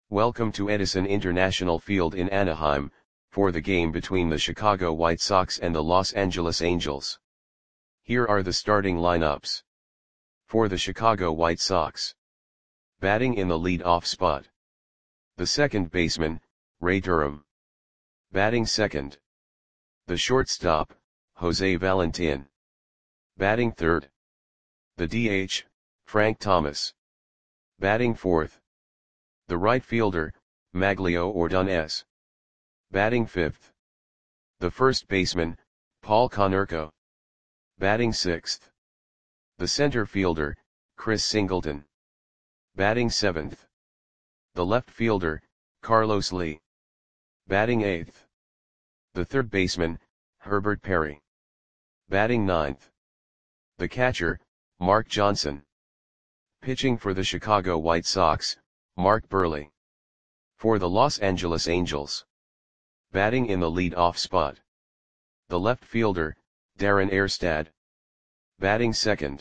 Welcome to Edison International Field in Anaheim, for the game between the Chicago White Sox and the Los Angeles Angels. Here are the starting lineups. For the Chicago White Sox. Batting in the lead-off spot. The second baseman, Ray Durham. Batting second. The shortstop, Jose Valentin. Batting third. The DH, Frank Thomas. Batting fourth. The right fielder, Maglio Ordonez. Batting fifth. The first baseman, Paul Konerko. Batting sixth. The center fielder, Chris Singleton. Batting seventh. The left fielder, Carlos Lee. Batting eighth. The third baseman, Herbert Perry. Batting ninth. The catcher, Mark Johnson. Pitching for the Chicago White Sox, Mark Buehrle. For the Los Angeles Angels. Batting in the lead-off spot. The left fielder, Darren Erstad. Batting second.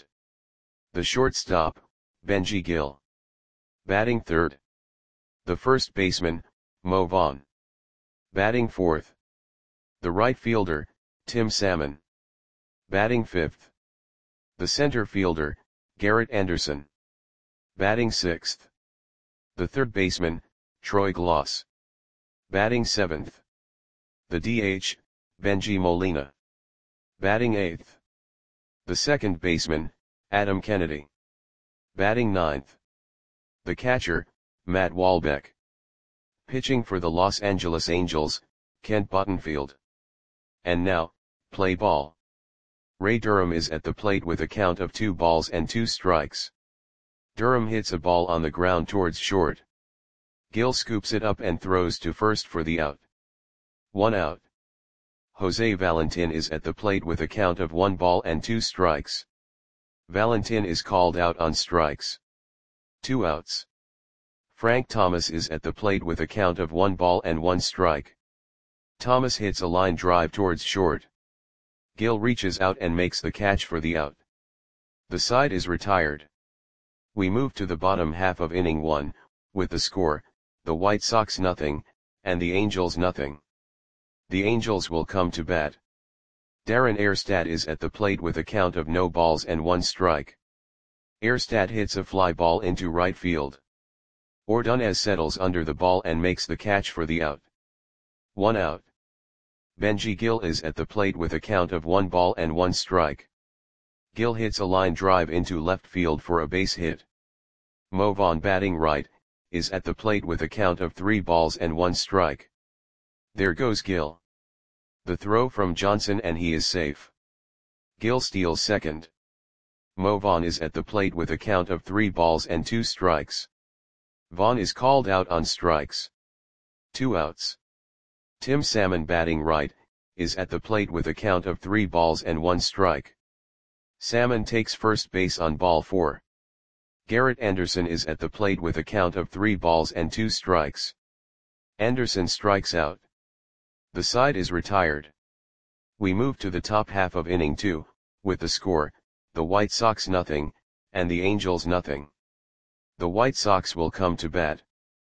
The shortstop, Benji Gil. Batting third. The first baseman, Mo Vaughn. Batting fourth. The right fielder, Tim Salmon. Batting fifth. The center fielder, Garrett Anderson. Batting sixth. The third baseman, Troy Gloss. Batting seventh. The DH, Benji Molina. Batting eighth. The second baseman, Adam Kennedy. Batting ninth. The catcher, Matt Wahlbeck. Pitching for the Los Angeles Angels, Kent Buttonfield. And now, play ball. Ray Durham is at the plate with a count of 2 balls and 2 strikes. Durham hits a ball on the ground towards short. Gil scoops it up and throws to first for the out. 1 out. Jose Valentin is at the plate with a count of 1 ball and 2 strikes. Valentin is called out on strikes. 2 outs. Frank Thomas is at the plate with a count of 1 ball and 1 strike. Thomas hits a line drive towards short. Gil reaches out and makes the catch for the out. The side is retired. We move to the bottom half of inning 1, with the score, the White Sox 0, and the Angels 0. The Angels will come to bat. Darren Erstad is at the plate with a count of no balls and 1 strike. Erstad hits a fly ball into right field. Ordonez settles under the ball and makes the catch for the out. 1 out. Benji Gil is at the plate with a count of 1 ball and 1 strike. Gil hits a line drive into left field for a base hit. Mo Vaughn, batting right, is at the plate with a count of 3 balls and 1 strike. There goes Gil. The throw from Johnson and he is safe. Gil steals second. Mo Vaughn is at the plate with a count of 3 balls and 2 strikes. Vaughn is called out on strikes. 2 outs. Tim Salmon, batting right, is at the plate with a count of 3 balls and 1 strike. Salmon takes first base on ball 4. Garrett Anderson is at the plate with a count of 3 balls and 2 strikes. Anderson strikes out. The side is retired. We move to the top half of inning 2, with the score, the White Sox 0, and the Angels 0. The White Sox will come to bat.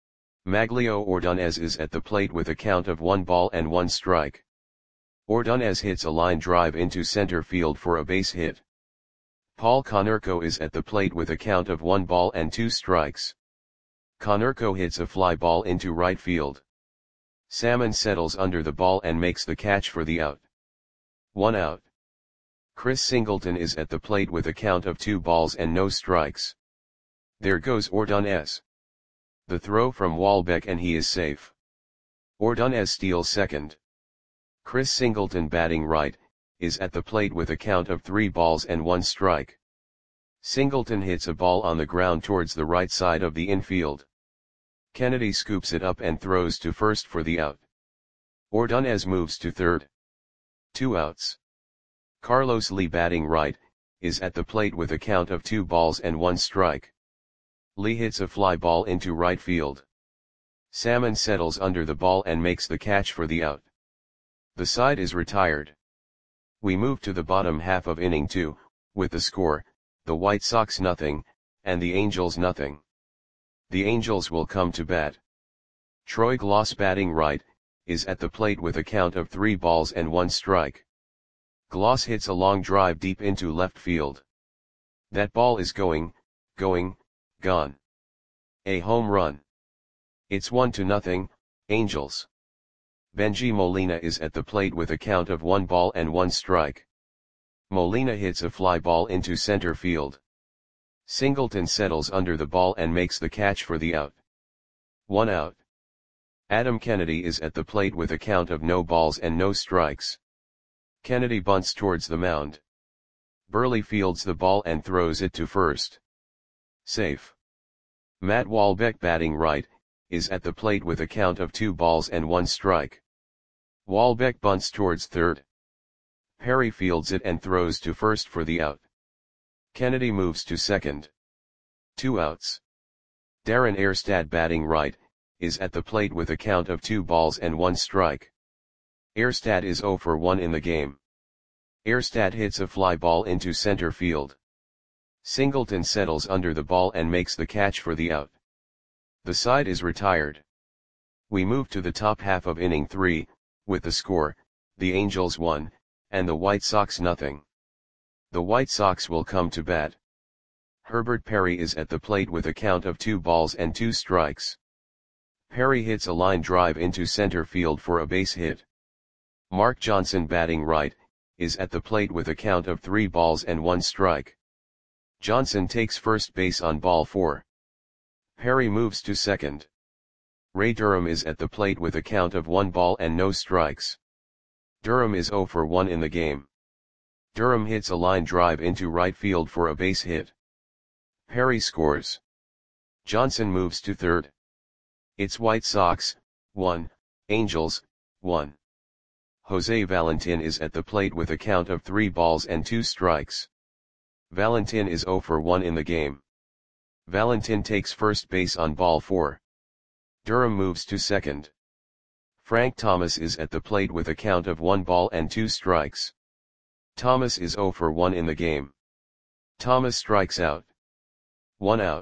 Maglio Ordonez is at the plate with a count of 1 ball and 1 strike. Ordonez hits a line drive into center field for a base hit. Paul Konerko is at the plate with a count of 1 ball and 2 strikes. Konerko hits a fly ball into right field. Salmon settles under the ball and makes the catch for the out. 1 out. Chris Singleton is at the plate with a count of 2 balls and no strikes. There goes Ordonez. The throw from Wahlbeck and he is safe. Ordonez steals second. Chris Singleton, batting right, is at the plate with a count of 3 balls and 1 strike. Singleton hits a ball on the ground towards the right side of the infield. Kennedy scoops it up and throws to first for the out. Ordonez moves to third. 2 outs. Carlos Lee, batting right, is at the plate with a count of 2 balls and 1 strike. Lee hits a fly ball into right field. Salmon settles under the ball and makes the catch for the out. The side is retired. We move to the bottom half of inning 2, with the score, the White Sox 0, and the Angels 0. The Angels will come to bat. Troy Gloss batting right, is at the plate with a count of 3 balls and 1 strike. Gloss hits a long drive deep into left field. That ball is going, gone. A home run. It's 1-0, Angels. Bengie Molina is at the plate with a count of 1 ball and 1 strike. Molina hits a fly ball into center field. Singleton settles under the ball and makes the catch for the out. 1 out. Adam Kennedy is at the plate with a count of no balls and no strikes. Kennedy bunts towards the mound. Burley fields the ball and throws it to first. Safe. Matt Walbeck batting right, is at the plate with a count of 2 balls and 1 strike. Walbeck bunts towards third. Perry fields it and throws to first for the out. Kennedy moves to second. 2 outs. Darren Erstad batting right, is at the plate with a count of 2 balls and 1 strike. Erstad is 0 for 1 in the game. Erstad hits a fly ball into center field. Singleton settles under the ball and makes the catch for the out. The side is retired. We move to the top half of inning 3, with the score, the Angels 1, and the White Sox 0. The White Sox will come to bat. Herbert Perry is at the plate with a count of 2 balls and 2 strikes. Perry hits a line drive into center field for a base hit. Mark Johnson batting right, is at the plate with a count of 3 balls and 1 strike. Johnson takes first base on ball 4. Perry moves to second. Ray Durham is at the plate with a count of 1 ball and no strikes. Durham is 0 for 1 in the game. Durham hits a line drive into right field for a base hit. Perry scores. Johnson moves to third. It's White Sox, 1, Angels, 1. Jose Valentin is at the plate with a count of 3 balls and 2 strikes. Valentin is 0 for 1 in the game. Valentin takes first base on ball 4. Durham moves to second. Frank Thomas is at the plate with a count of 1 ball and 2 strikes. Thomas is 0 for 1 in the game. Thomas strikes out. 1 out.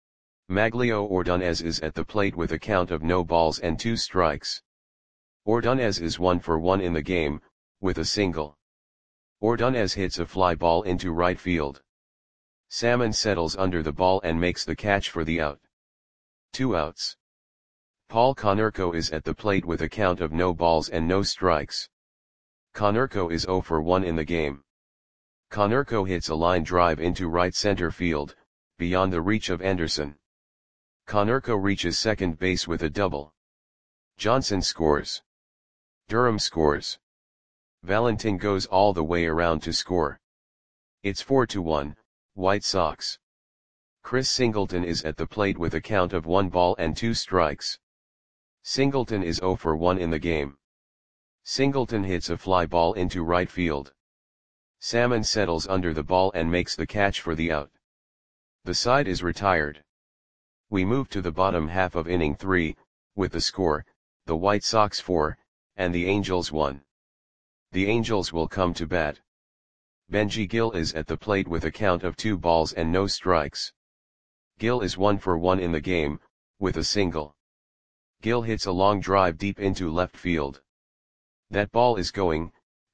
Maglio Ordonez is at the plate with a count of no balls and 2 strikes. Ordonez is 1 for 1 in the game, with a single. Ordonez hits a fly ball into right field. Salmon settles under the ball and makes the catch for the out. 2 outs. Paul Konerko is at the plate with a count of no balls and no strikes. Konerko is 0 for 1 in the game. Konerko hits a line drive into right center field, beyond the reach of Anderson. Konerko reaches second base with a double. Johnson scores. Durham scores. Valentin goes all the way around to score. It's 4-1, White Sox. Chris Singleton is at the plate with a count of 1 ball and 2 strikes. Singleton is 0 for 1 in the game. Singleton hits a fly ball into right field. Salmon settles under the ball and makes the catch for the out. The side is retired. We move to the bottom half of inning 3, with the score, the White Sox 4, and the Angels 1. The Angels will come to bat. Benji Gil is at the plate with a count of 2 balls and no strikes. Gil is 1 for 1 in the game, with a single. Gil hits a long drive deep into left field. That ball is going,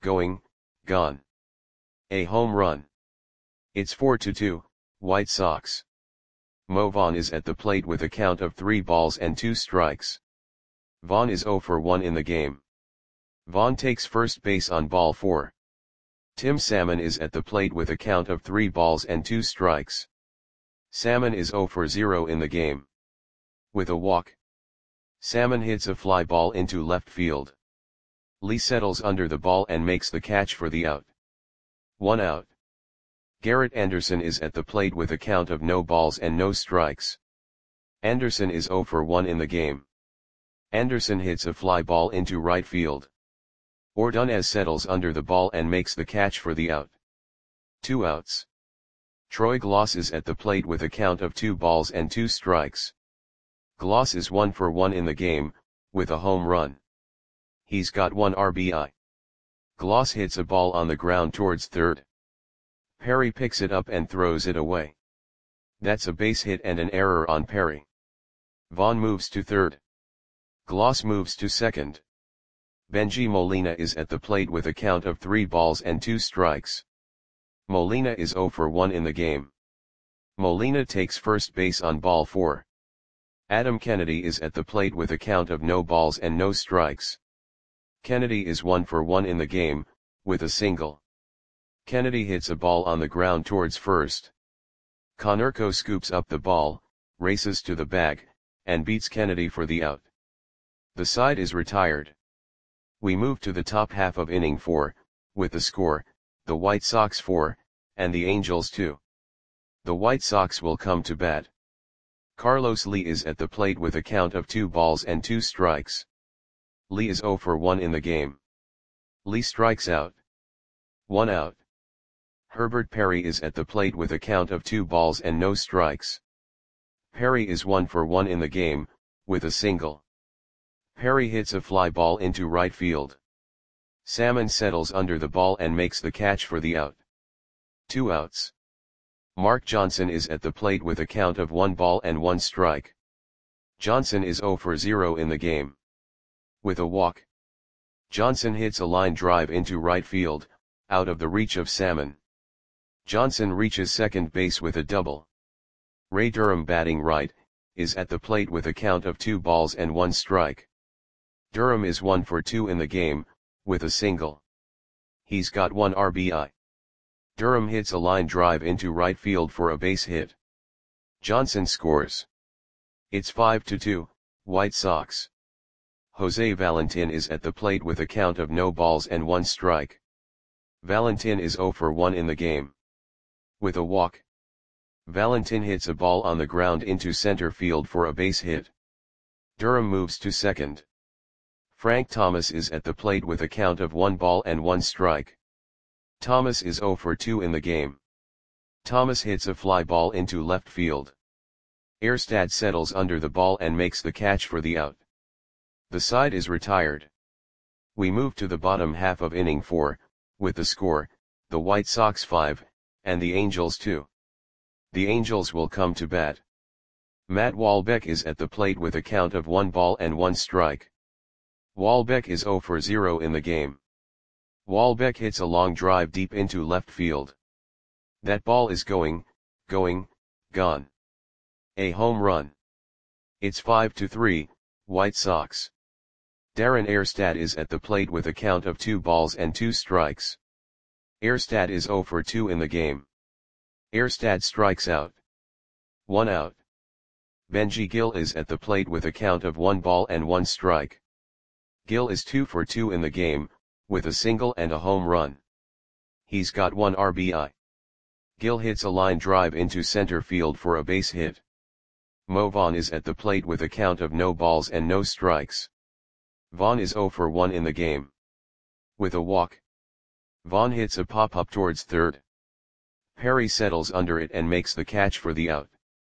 gone. A home run. It's 4-2, White Sox. Mo Vaughn is at the plate with a count of 3 balls and 2 strikes. Vaughn is 0 for 1 in the game. Vaughn takes first base on ball 4. Tim Salmon is at the plate with a count of 3 balls and 2 strikes. Salmon is 0 for 0 in the game. With a walk. Salmon hits a fly ball into left field. Lee settles under the ball and makes the catch for the out. 1 out. Garrett Anderson is at the plate with a count of no balls and no strikes. Anderson is 0 for 1 in the game. Anderson hits a fly ball into right field. Ordonez settles under the ball and makes the catch for the out. 2 outs. Troy Gloss is at the plate with a count of 2 balls and 2 strikes. Gloss is 1 for 1 in the game, with a home run. He's got 1 RBI. Gloss hits a ball on the ground towards third. Perry picks it up and throws it away. That's a base hit and an error on Perry. Vaughn moves to third. Gloss moves to second. Benji Molina is at the plate with a count of 3 balls and 2 strikes. Molina is 0 for 1 in the game. Molina takes first base on ball 4. Adam Kennedy is at the plate with a count of no balls and no strikes. Kennedy is 1 for 1 in the game, with a single. Kennedy hits a ball on the ground towards first. Konerko scoops up the ball, races to the bag, and beats Kennedy for the out. The side is retired. We move to the top half of inning 4, with the score, the White Sox 4, and the Angels 2. The White Sox will come to bat. Carlos Lee is at the plate with a count of 2 balls and 2 strikes. Lee is 0 for 1 in the game. Lee strikes out. 1 out. Herbert Perry is at the plate with a count of 2 balls and no strikes. Perry is 1 for 1 in the game, with a single. Perry hits a fly ball into right field. Salmon settles under the ball and makes the catch for the out. 2 outs. Mark Johnson is at the plate with a count of 1 ball and 1 strike. Johnson is 0 for 0 in the game. With a walk. Johnson hits a line drive into right field, out of the reach of Salmon. Johnson reaches second base with a double. Ray Durham, batting right, is at the plate with a count of 2 balls and 1 strike. Durham is 1 for 2 in the game, with a single. He's got 1 RBI. Durham hits a line drive into right field for a base hit. Johnson scores. It's 5-2, White Sox. Jose Valentin is at the plate with a count of no balls and 1 strike. Valentin is 0 for 1 in the game. With a walk. Valentin hits a ball on the ground into center field for a base hit. Durham moves to second. Frank Thomas is at the plate with a count of 1 ball and 1 strike. Thomas is 0 for 2 in the game. Thomas hits a fly ball into left field. Erstad settles under the ball and makes the catch for the out. The side is retired. We move to the bottom half of inning 4, with the score, the White Sox 5, and the Angels 2. The Angels will come to bat. Matt Walbeck is at the plate with a count of 1 ball and 1 strike. Walbeck is 0 for 0 in the game. Walbeck hits a long drive deep into left field. That ball is gone. A home run. It's 5-3, White Sox. Darren Erstad is at the plate with a count of 2 balls and 2 strikes. Erstad is 0 for 2 in the game. Erstad strikes out. 1 out. Benji Gil is at the plate with a count of 1 ball and 1 strike. Gil is 2 for 2 in the game, with a single and a home run. He's got 1 RBI. Gil hits a line drive into center field for a base hit. Mo Vaughn is at the plate with a count of no balls and no strikes. Vaughn is 0 for 1 in the game. With a walk. Vaughn hits a pop-up towards third. Perry settles under it and makes the catch for the out.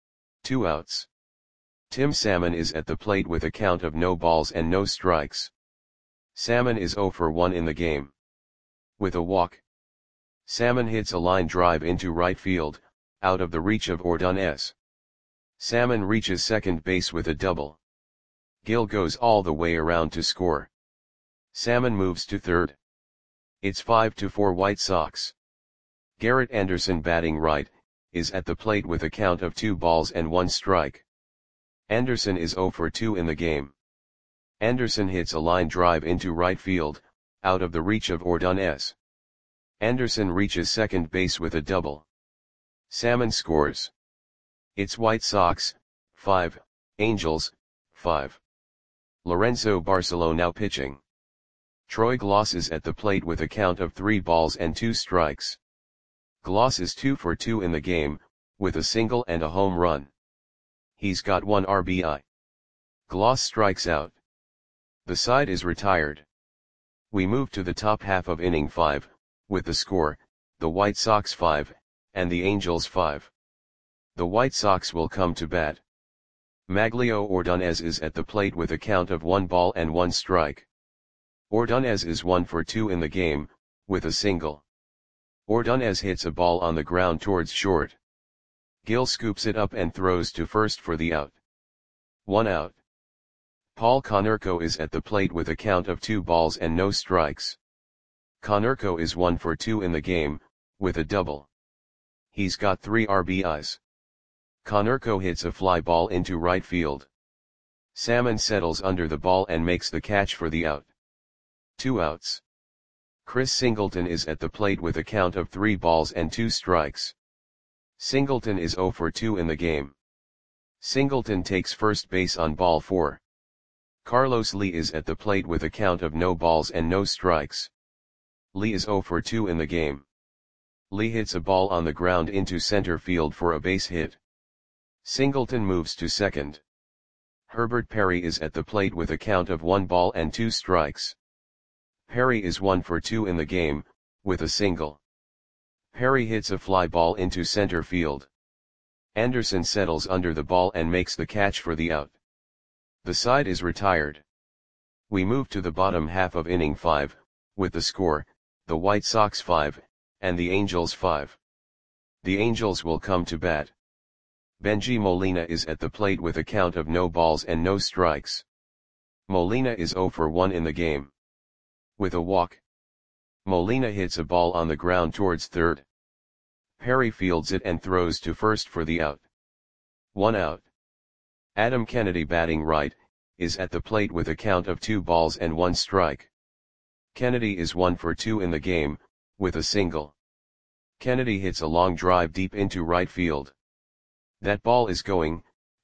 2 outs. Tim Salmon is at the plate with a count of no balls and no strikes. Salmon is 0 for 1 in the game. With a walk. Salmon hits a line drive into right field, out of the reach of Ordonez. Salmon reaches second base with a double. Gil goes all the way around to score. Salmon moves to third. It's 5-4 White Sox. Garrett Anderson, batting right, is at the plate with a count of 2 balls and 1 strike. Anderson is 0 for 2 in the game. Anderson hits a line drive into right field, out of the reach of Ordonez. Anderson reaches second base with a double. Salmon scores. It's White Sox, 5, Angels, 5. Lorenzo Barcelo now pitching. Troy Gloss is at the plate with a count of 3 balls and 2 strikes. Gloss is 2 for 2 in the game, with a single and a home run. He's got 1 RBI. Gloss strikes out. The side is retired. We move to the top half of inning 5, with the score, the White Sox 5, and the Angels 5. The White Sox will come to bat. Maglio Ordonez is at the plate with a count of 1 ball and 1 strike. Ordonez is 1 for 2 in the game, with a single. Ordonez hits a ball on the ground towards short. Gil scoops it up and throws to first for the out. 1 out. Paul Konerko is at the plate with a count of 2 balls and no strikes. Konerko is 1 for 2 in the game, with a double. He's got 3 RBIs. Konerko hits a fly ball into right field. Salmon settles under the ball and makes the catch for the out. 2 outs. Chris Singleton is at the plate with a count of 3 balls and 2 strikes. Singleton is 0 for 2 in the game. Singleton takes first base on ball 4. Carlos Lee is at the plate with a count of no balls and no strikes. Lee is 0 for 2 in the game. Lee hits a ball on the ground into center field for a base hit. Singleton moves to second. Herbert Perry is at the plate with a count of 1 ball and 2 strikes. Perry is 1 for 2 in the game, with a single. Perry hits a fly ball into center field. Anderson settles under the ball and makes the catch for the out. The side is retired. We move to the bottom half of inning 5, with the score, the White Sox 5, and the Angels 5. The Angels will come to bat. Bengie Molina is at the plate with a count of no balls and no strikes. Molina is 0 for 1 in the game. With a walk. Molina hits a ball on the ground towards third. Perry fields it and throws to first for the out. 1 out. Adam Kennedy, batting right, is at the plate with a count of 2 balls and 1 strike. Kennedy is 1 for 2 in the game, with a single. Kennedy hits a long drive deep into right field. That ball is gone.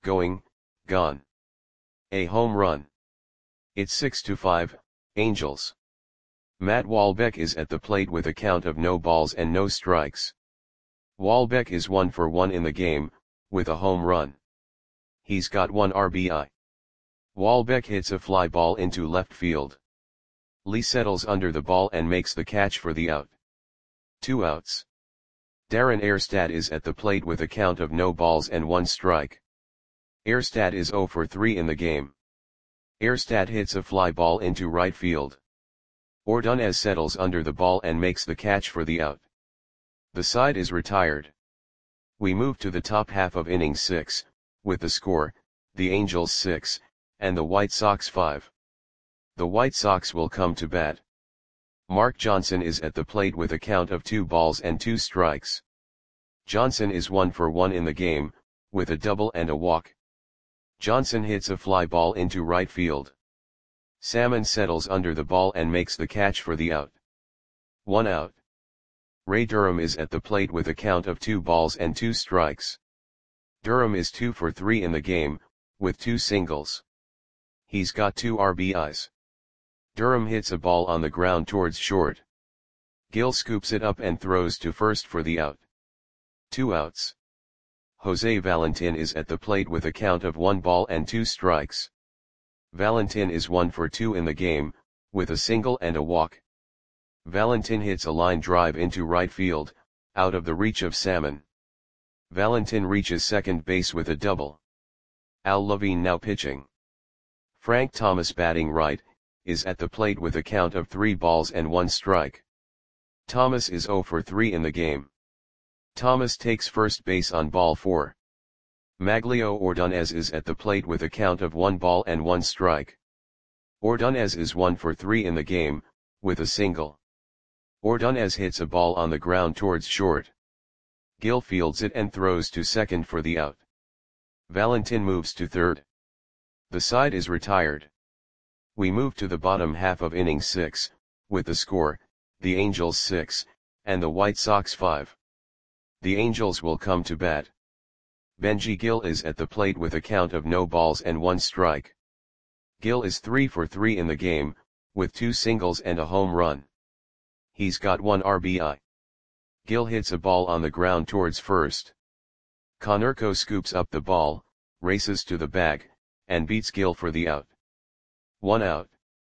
A home run. It's 6-5, Angels. Matt Wahlbeck is at the plate with a count of no balls and no strikes. Wahlbeck is 1 for 1 in the game, with a home run. He's got 1 RBI. Wahlbeck hits a fly ball into left field. Lee settles under the ball and makes the catch for the out. 2 outs. Darren Erstad is at the plate with a count of no balls and 1 strike. Erstad is 0 for 3 in the game. Erstad hits a fly ball into right field. Ordonez settles under the ball and makes the catch for the out. The side is retired. We move to the top half of inning 6, with the score, the Angels 6, and the White Sox 5. The White Sox will come to bat. Mark Johnson is at the plate with a count of 2 balls and 2 strikes. Johnson is 1 for 1 in the game, with a double and a walk. Johnson hits a fly ball into right field. Salmon settles under the ball and makes the catch for the out. 1 out. Ray Durham is at the plate with a count of 2 balls and 2 strikes. Durham is 2 for 3 in the game, with 2 singles. He's got 2 RBIs. Durham hits a ball on the ground towards short. Gill scoops it up and throws to first for the out. 2 outs. Jose Valentin is at the plate with a count of 1 ball and 2 strikes. Valentin is 1 for 2 in the game, with a single and a walk. Valentin hits a line drive into right field, out of the reach of Salmon. Valentin reaches second base with a double. Al Levine now pitching. Frank Thomas, batting right, is at the plate with a count of 3 balls and 1 strike. Thomas is 0 for 3 in the game. Thomas takes first base on ball 4. Maglio Ordonez is at the plate with a count of 1 ball and 1 strike. Ordonez is 1 for 3 in the game, with a single. Ordonez hits a ball on the ground towards short. Gill fields it and throws to second for the out. Valentin moves to third. The side is retired. We move to the bottom half of inning 6, with the score, the Angels 6, and the White Sox 5. The Angels will come to bat. Benji Gill is at the plate with a count of no balls and 1 strike. Gill is 3 for 3 in the game, with 2 singles and a home run. He's got 1 RBI. Gill hits a ball on the ground towards first. Konerko scoops up the ball, races to the bag, and beats Gill for the out. 1 out.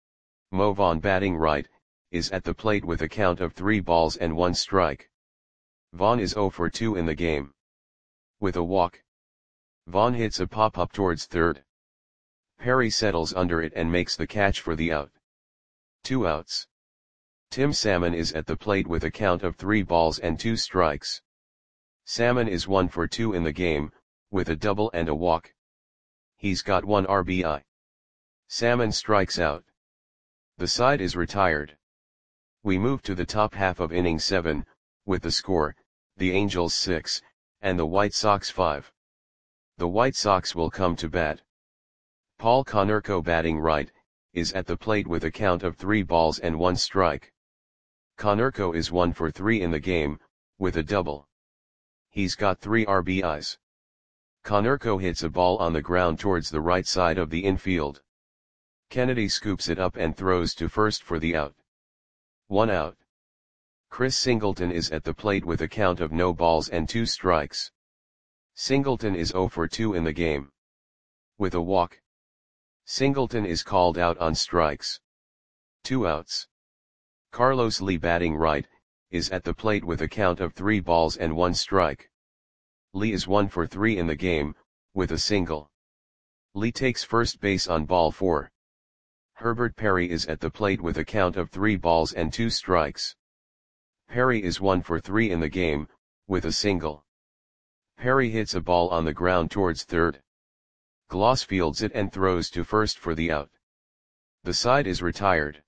Mo Vaughn, batting right, is at the plate with a count of 3 balls and 1 strike. Vaughn is 0 for 2 in the game. With a walk. Vaughn hits a pop-up towards third. Perry settles under it and makes the catch for the out. 2 outs. Tim Salmon is at the plate with a count of 3 balls and 2 strikes. Salmon is 1 for 2 in the game, with a double and a walk. He's got 1 RBI. Salmon strikes out. The side is retired. We move to the top half of inning 7, with the score, the Angels 6, and the White Sox 5. The White Sox will come to bat. Paul Konerko, batting right, is at the plate with a count of 3 balls and 1 strike. Konerko is 1 for 3 in the game, with a double. He's got 3 RBIs. Konerko hits a ball on the ground towards the right side of the infield. Kennedy scoops it up and throws to first for the out. 1 out. Chris Singleton is at the plate with a count of no balls and 2 strikes. Singleton is 0 for 2 in the game. With a walk. Singleton is called out on strikes. 2 outs. Carlos Lee, batting right, is at the plate with a count of 3 balls and 1 strike. Lee is 1 for 3 in the game, with a single. Lee takes first base on ball 4. Herbert Perry is at the plate with a count of 3 balls and 2 strikes. Perry is 1 for 3 in the game, with a single. Perry hits a ball on the ground towards third. Gloss fields it and throws to first for the out. The side is retired.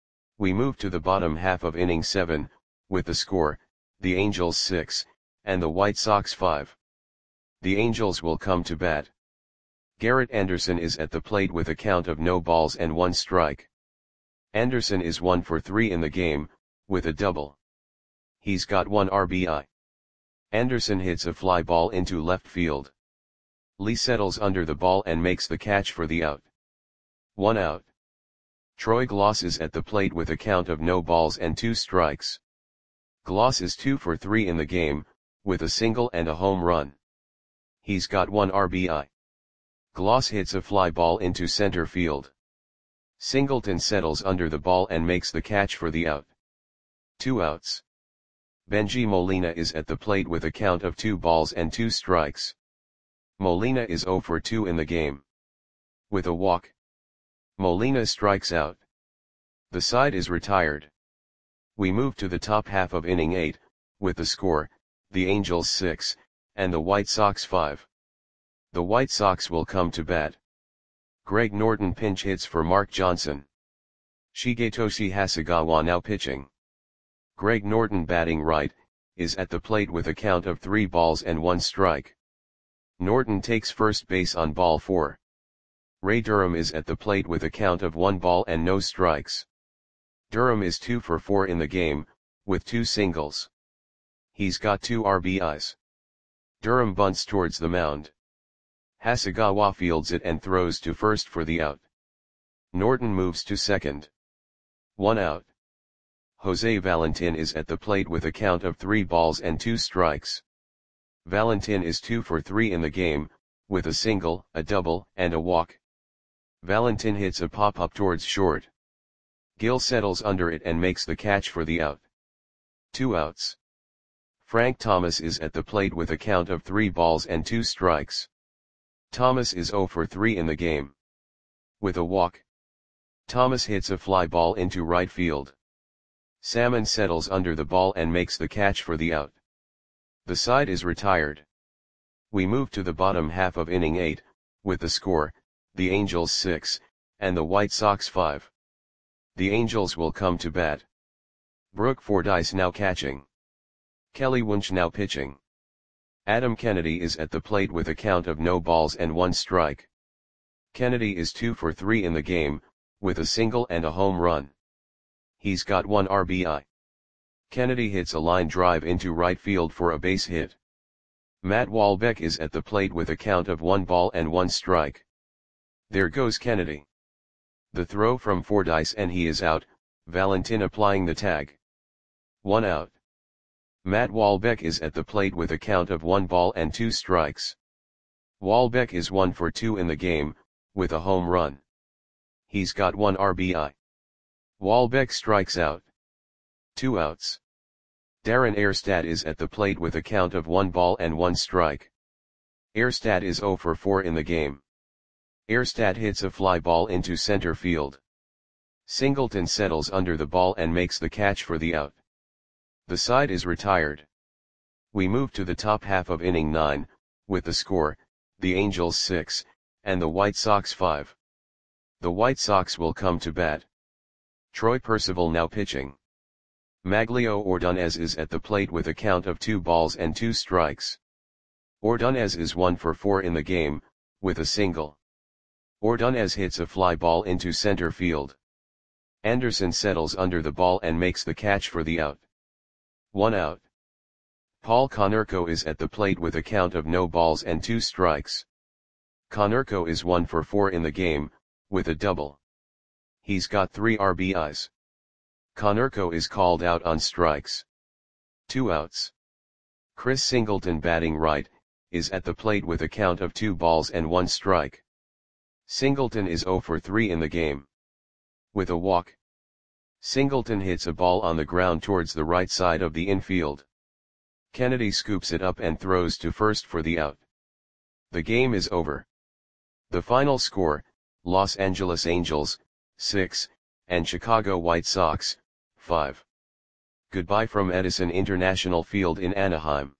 We move to the bottom half of inning 7, with the score, the Angels 6, and the White Sox 5. The Angels will come to bat. Garrett Anderson is at the plate with a count of no balls and 1 strike. Anderson is 1 for 3 in the game, with a double. He's got 1 RBI. Anderson hits a fly ball into left field. Lee settles under the ball and makes the catch for the out. 1 out. Troy Gloss is at the plate with a count of no balls and 2 strikes. Gloss is 2 for 3 in the game, with a single and a home run. He's got 1 RBI. Gloss hits a fly ball into center field. Singleton settles under the ball and makes the catch for the out. 2 outs. Benji Molina is at the plate with a count of 2 balls and 2 strikes. Molina is 0 for 2 in the game. With a walk. Molina strikes out. The side is retired. We move to the top half of inning 8, with the score, the Angels 6, and the White Sox 5. The White Sox will come to bat. Greg Norton pinch hits for Mark Johnson. Shigetoshi Hasegawa now pitching. Greg Norton, batting right, is at the plate with a count of 3 balls and 1 strike. Norton takes first base on ball 4. Ray Durham is at the plate with a count of 1 ball and no strikes. Durham is 2 for 4 in the game, with 2 singles. He's got 2 RBIs. Durham bunts towards the mound. Hasegawa fields it and throws to first for the out. Norton moves to second. 1 out. Jose Valentin is at the plate with a count of 3 balls and 2 strikes. Valentin is 2 for 3 in the game, with a single, a double, and a walk. Valentin hits a pop-up towards short. Gill settles under it and makes the catch for the out. 2 outs. Frank Thomas is at the plate with a count of 3 balls and 2 strikes. Thomas is 0 for 3 in the game. With a walk. Thomas hits a fly ball into right field. Salmon settles under the ball and makes the catch for the out. The side is retired. We move to the bottom half of inning 8, with the score, the Angels 6, and the White Sox 5. The Angels will come to bat. Brooke Fordyce now catching. Kelly Wunsch now pitching. Adam Kennedy is at the plate with a count of no balls and 1 strike. Kennedy is 2 for 3 in the game, with a single and a home run. He's got 1 RBI. Kennedy hits a line drive into right field for a base hit. Matt Walbeck is at the plate with a count of 1 ball and 1 strike. There goes Kennedy. The throw from Fordyce and he is out, Valentin applying the tag. 1 out. Matt Walbeck is at the plate with a count of 1 ball and 2 strikes. Walbeck is 1 for 2 in the game, with a home run. He's got 1 RBI. Walbeck strikes out. 2 outs. Darren Erstad is at the plate with a count of 1 ball and 1 strike. Erstad is 0 for 4 in the game. Erstad hits a fly ball into center field. Singleton settles under the ball and makes the catch for the out. The side is retired. We move to the top half of inning 9, with the score, the Angels 6, and the White Sox 5. The White Sox will come to bat. Troy Percival now pitching. Maglio Ordonez is at the plate with a count of 2 balls and 2 strikes. Ordonez is 1 for 4 in the game, with a single. Ordonez hits a fly ball into center field. Anderson settles under the ball and makes the catch for the out. 1 out. Paul Konerko is at the plate with a count of no balls and 2 strikes. Konerko is 1 for 4 in the game, with a double. He's got 3 RBIs. Konerko is called out on strikes. 2 outs. Chris Singleton batting right, is at the plate with a count of 2 balls and 1 strike. Singleton is 0 for 3 in the game. With a walk. Singleton hits a ball on the ground towards the right side of the infield. Kennedy scoops it up and throws to first for the out. The game is over. The final score, Los Angeles Angels, 6, and Chicago White Sox, 5. Goodbye from Edison International Field in Anaheim.